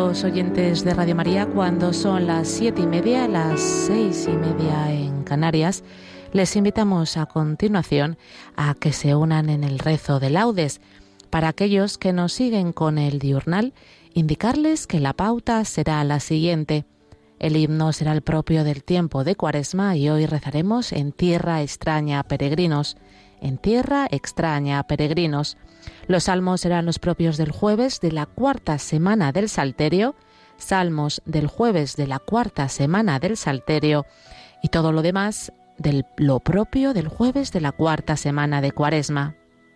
Amigos oyentes de Radio María, cuando son las 7:30, las 6:30 en Canarias, les invitamos a continuación a que se unan en el rezo de laudes. Para aquellos que nos siguen con el diurnal, indicarles que la pauta será la siguiente. El himno será el propio del tiempo de Cuaresma y hoy rezaremos En tierra extraña, peregrinos. En tierra extraña, peregrinos. Los salmos serán los propios del jueves de la cuarta semana del Salterio, salmos del jueves de la cuarta semana del Salterio y todo lo demás de lo propio del jueves de la cuarta semana de Cuaresma.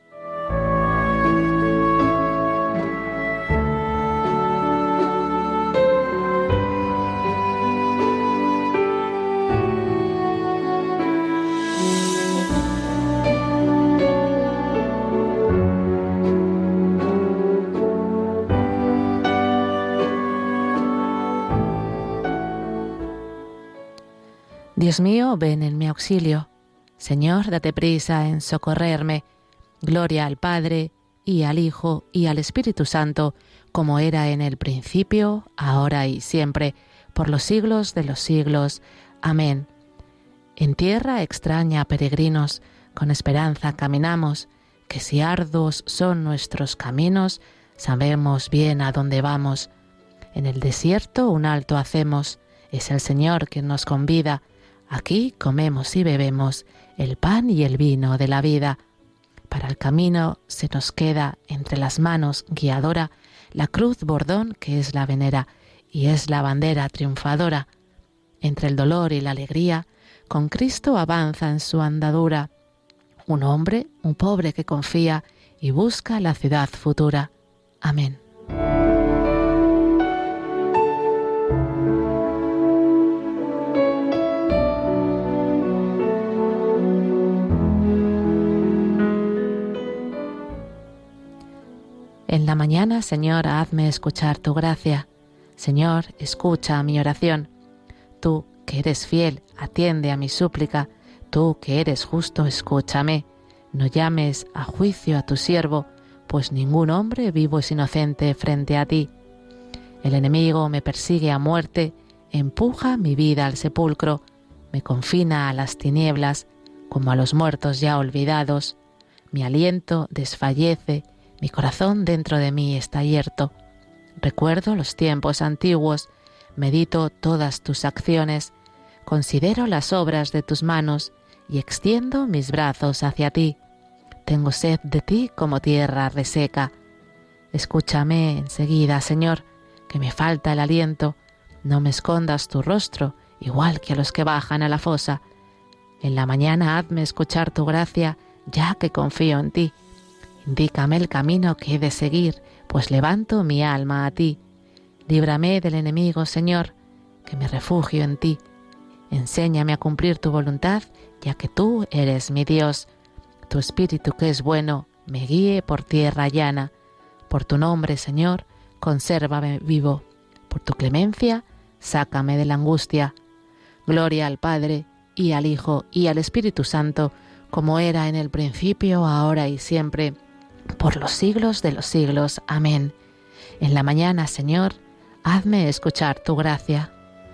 Dios mío, ven en mi auxilio. Señor, date prisa en socorrerme. Gloria al Padre, y al Hijo, y al Espíritu Santo, como era en el principio, ahora y siempre, por los siglos de los siglos. Amén. En tierra extraña, peregrinos, con esperanza caminamos, que si arduos son nuestros caminos, sabemos bien a dónde vamos. En el desierto un alto hacemos, es el Señor quien nos convida. Aquí comemos y bebemos el pan y el vino de la vida. Para el camino se nos queda entre las manos guiadora la cruz bordón que es la venera y es la bandera triunfadora. Entre el dolor y la alegría, con Cristo avanza en su andadura. Un hombre, un pobre que confía y busca la ciudad futura. Amén. En la mañana, Señor, hazme escuchar tu gracia. Señor, escucha mi oración. Tú, que eres fiel, atiende a mi súplica. Tú, que eres justo, escúchame. No llames a juicio a tu siervo, pues ningún hombre vivo es inocente frente a ti. El enemigo me persigue a muerte, empuja mi vida al sepulcro, me confina a las tinieblas, como a los muertos ya olvidados. Mi aliento desfallece, mi corazón dentro de mí está yerto. Recuerdo los tiempos antiguos, medito todas tus acciones, considero las obras de tus manos y extiendo mis brazos hacia ti. Tengo sed de ti como tierra reseca. Escúchame enseguida, Señor, que me falta el aliento. No me escondas tu rostro, igual que a los que bajan a la fosa. En la mañana hazme escuchar tu gracia, ya que confío en ti. Indícame el camino que he de seguir, pues levanto mi alma a ti. Líbrame del enemigo, Señor, que me refugio en ti. Enséñame a cumplir tu voluntad, ya que tú eres mi Dios. Tu espíritu que es bueno, me guíe por tierra llana. Por tu nombre, Señor, consérvame vivo. Por tu clemencia, sácame de la angustia. Gloria al Padre, y al Hijo, y al Espíritu Santo, como era en el principio, ahora y siempre, por los siglos de los siglos. Amén. En la mañana, Señor, hazme escuchar tu gracia.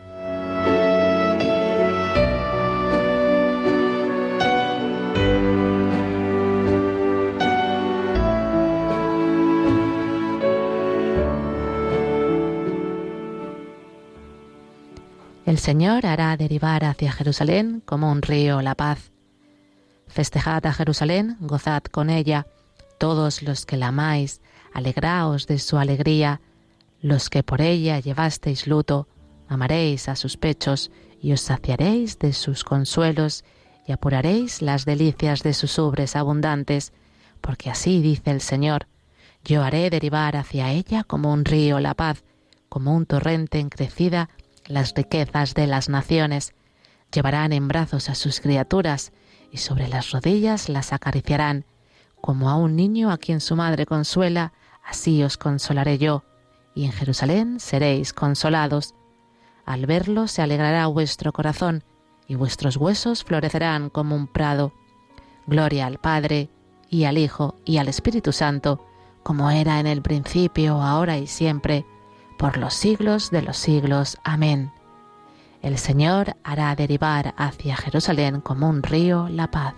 El Señor hará derivar hacia Jerusalén como un río la paz. Festejad a Jerusalén, gozad con ella. Todos los que la amáis, alegraos de su alegría. Los que por ella llevasteis luto, amaréis a sus pechos y os saciaréis de sus consuelos y apuraréis las delicias de sus ubres abundantes, porque así dice el Señor: yo haré derivar hacia ella como un río la paz, como un torrente en crecida las riquezas de las naciones. Llevarán en brazos a sus criaturas y sobre las rodillas las acariciarán. Como a un niño a quien su madre consuela, así os consolaré yo, y en Jerusalén seréis consolados. Al verlo se alegrará vuestro corazón, y vuestros huesos florecerán como un prado. Gloria al Padre, y al Hijo, y al Espíritu Santo, como era en el principio, ahora y siempre, por los siglos de los siglos. Amén. El Señor hará derivar hacia Jerusalén como un río la paz.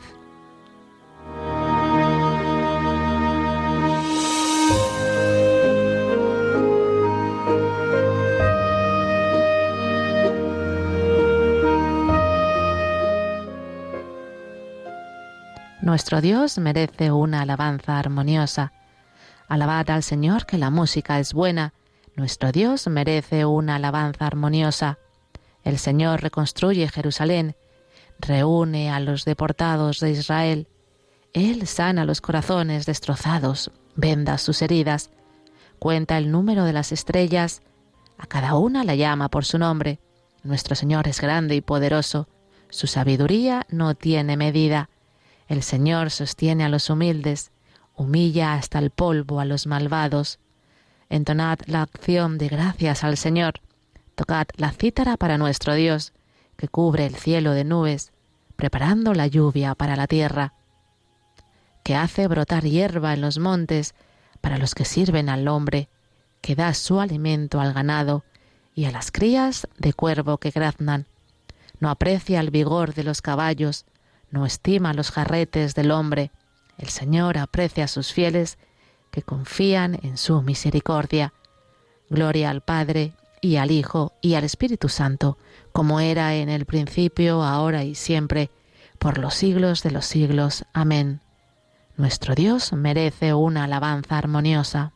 Nuestro Dios merece una alabanza armoniosa. Alabad al Señor, que la música es buena. Nuestro Dios merece una alabanza armoniosa. El Señor reconstruye Jerusalén, reúne a los deportados de Israel. Él sana los corazones destrozados, venda sus heridas, cuenta el número de las estrellas, a cada una la llama por su nombre. Nuestro Señor es grande y poderoso, su sabiduría no tiene medida. El Señor sostiene a los humildes, humilla hasta el polvo a los malvados. Entonad la acción de gracias al Señor. Tocad la cítara para nuestro Dios, que cubre el cielo de nubes, preparando la lluvia para la tierra, que hace brotar hierba en los montes para los que sirven al hombre, que da su alimento al ganado y a las crías de cuervo que graznan. No aprecia el vigor de los caballos, no estima los jarretes del hombre. El Señor aprecia a sus fieles que confían en su misericordia. Gloria al Padre, y al Hijo, y al Espíritu Santo, como era en el principio, ahora y siempre, por los siglos de los siglos. Amén. Nuestro Dios merece una alabanza armoniosa.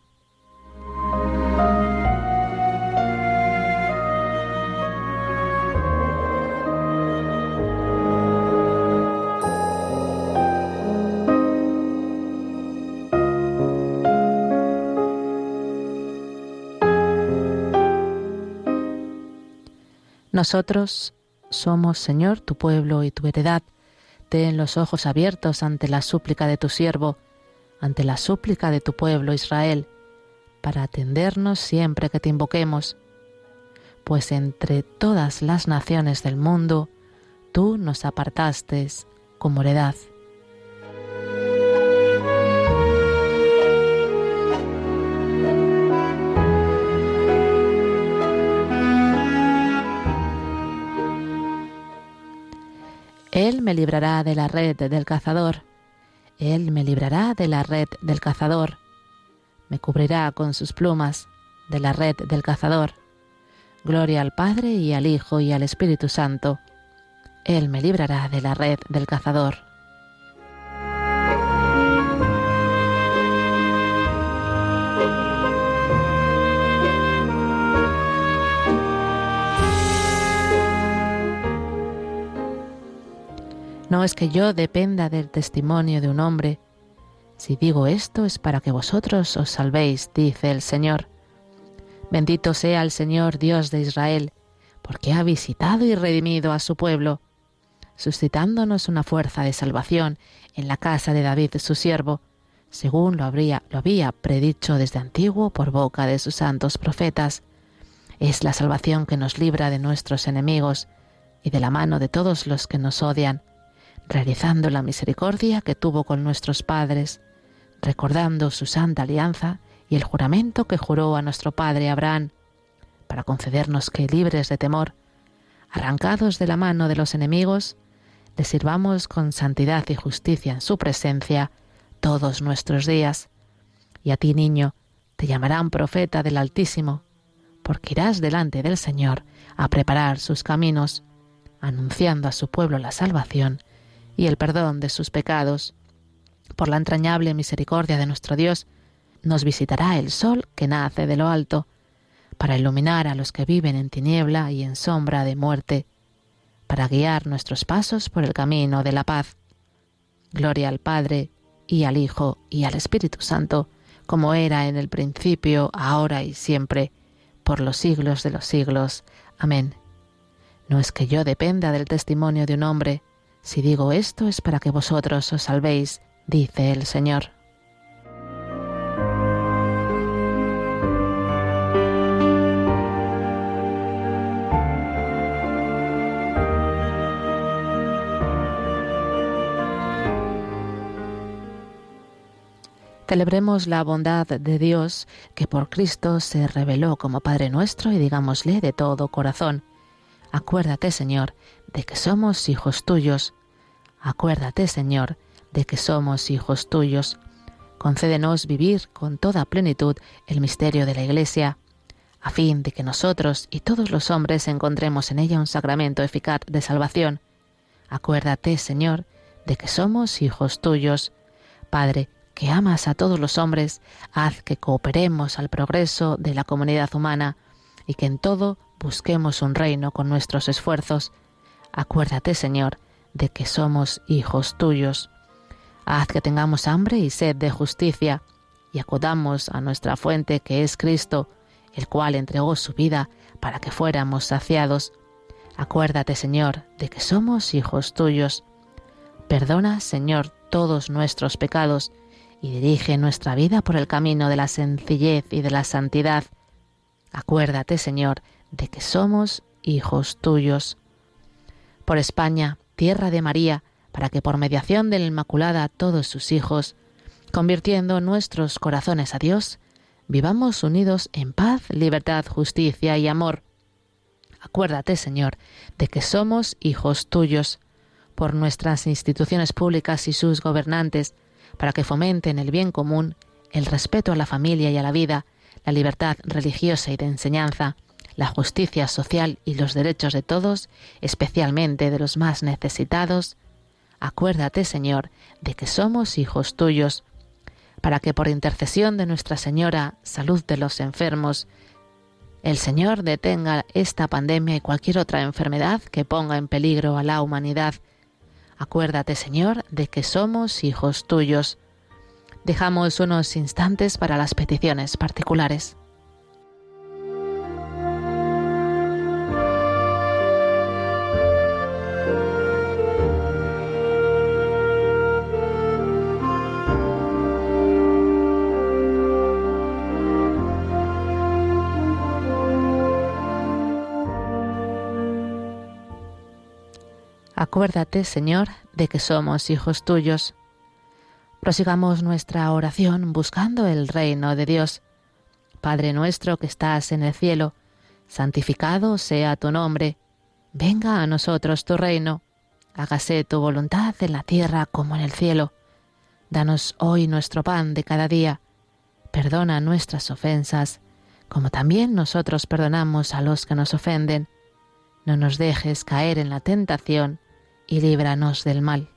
Nosotros somos, Señor, tu pueblo y tu heredad. Ten los ojos abiertos ante la súplica de tu siervo, ante la súplica de tu pueblo Israel, para atendernos siempre que te invoquemos. Pues entre todas las naciones del mundo, tú nos apartaste como heredad. Él me librará de la red del cazador. Él me librará de la red del cazador. Me cubrirá con sus plumas de la red del cazador. Gloria al Padre y al Hijo y al Espíritu Santo. Él me librará de la red del cazador. No es que yo dependa del testimonio de un hombre. Si digo esto es para que vosotros os salvéis, dice el Señor. Bendito sea el Señor Dios de Israel, porque ha visitado y redimido a su pueblo, suscitándonos una fuerza de salvación en la casa de David su siervo, según lo había predicho desde antiguo por boca de sus santos profetas. Es la salvación que nos libra de nuestros enemigos y de la mano de todos los que nos odian, realizando la misericordia que tuvo con nuestros padres, recordando su santa alianza y el juramento que juró a nuestro padre Abraham, para concedernos que, libres de temor, arrancados de la mano de los enemigos, le sirvamos con santidad y justicia en su presencia todos nuestros días. Y a ti, niño, te llamarán profeta del Altísimo, porque irás delante del Señor a preparar sus caminos, anunciando a su pueblo la salvación y el perdón de sus pecados. Por la entrañable misericordia de nuestro Dios, nos visitará el sol que nace de lo alto, para iluminar a los que viven en tiniebla y en sombra de muerte, para guiar nuestros pasos por el camino de la paz. Gloria al Padre, y al Hijo, y al Espíritu Santo, como era en el principio, ahora y siempre, por los siglos de los siglos. Amén. No es que yo dependa del testimonio de un hombre. Si digo esto es para que vosotros os salvéis, dice el Señor. Celebremos la bondad de Dios que por Cristo se reveló como Padre nuestro y digámosle de todo corazón: acuérdate, Señor, de que somos hijos tuyos. Acuérdate, Señor, de que somos hijos tuyos. Concédenos vivir con toda plenitud el misterio de la Iglesia, a fin de que nosotros y todos los hombres encontremos en ella un sacramento eficaz de salvación. Acuérdate, Señor, de que somos hijos tuyos. Padre, que amas a todos los hombres, haz que cooperemos al progreso de la comunidad humana y que en todo busquemos un reino con nuestros esfuerzos. Acuérdate, Señor, de que somos hijos tuyos. Haz que tengamos hambre y sed de justicia y acudamos a nuestra fuente que es Cristo, el cual entregó su vida para que fuéramos saciados. Acuérdate, Señor, de que somos hijos tuyos. Perdona, Señor, todos nuestros pecados y dirige nuestra vida por el camino de la sencillez y de la santidad. Acuérdate, Señor, de que somos hijos tuyos. Por España, tierra de María, para que por mediación de la Inmaculada todos sus hijos, convirtiendo nuestros corazones a Dios, vivamos unidos en paz, libertad, justicia y amor. Acuérdate, Señor, de que somos hijos tuyos, por nuestras instituciones públicas y sus gobernantes, para que fomenten el bien común, el respeto a la familia y a la vida, la libertad religiosa y de enseñanza, la justicia social y los derechos de todos, especialmente de los más necesitados. Acuérdate, Señor, de que somos hijos tuyos, para que por intercesión de Nuestra Señora, salud de los enfermos, el Señor detenga esta pandemia y cualquier otra enfermedad que ponga en peligro a la humanidad. Acuérdate, Señor, de que somos hijos tuyos. Dejamos unos instantes para las peticiones particulares. Acuérdate, Señor, de que somos hijos tuyos. Prosigamos nuestra oración buscando el reino de Dios. Padre nuestro que estás en el cielo, santificado sea tu nombre. Venga a nosotros tu reino. Hágase tu voluntad en la tierra como en el cielo. Danos hoy nuestro pan de cada día. Perdona nuestras ofensas, como también nosotros perdonamos a los que nos ofenden. No nos dejes caer en la tentación y líbranos del mal.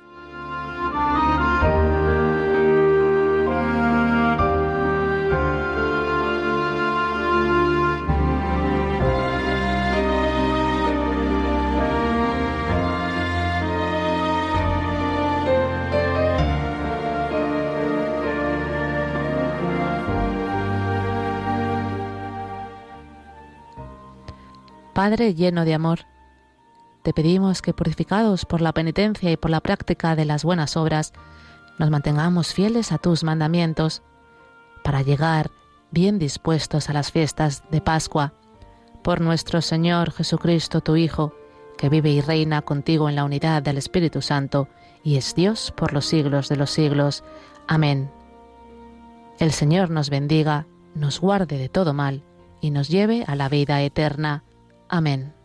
Padre lleno de amor, te pedimos que, purificados por la penitencia y por la práctica de las buenas obras, nos mantengamos fieles a tus mandamientos, para llegar bien dispuestos a las fiestas de Pascua, por nuestro Señor Jesucristo, tu Hijo, que vive y reina contigo en la unidad del Espíritu Santo, y es Dios por los siglos de los siglos. Amén. El Señor nos bendiga, nos guarde de todo mal, y nos lleve a la vida eterna. Amén.